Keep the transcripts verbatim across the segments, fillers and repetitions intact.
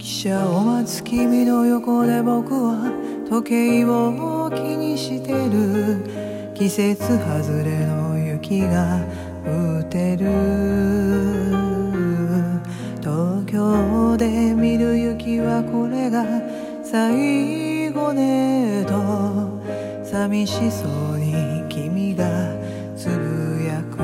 汽車を待つ君の横で僕は時計を気にしてる。季節外れの雪が降ってる。東京で見る雪はこれが最後ねと寂しそうに君がつぶやく。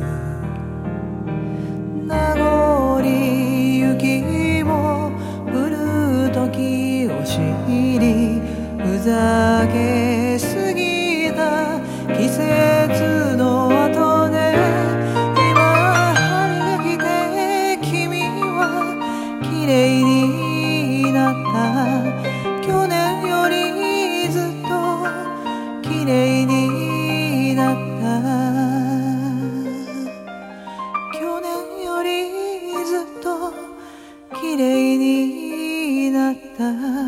名残雪も降る時を知り、ふざけすぎた季節の後で今春が来て君は綺麗になった。去年よりずっと綺麗になった。去年よりずっと綺麗になった。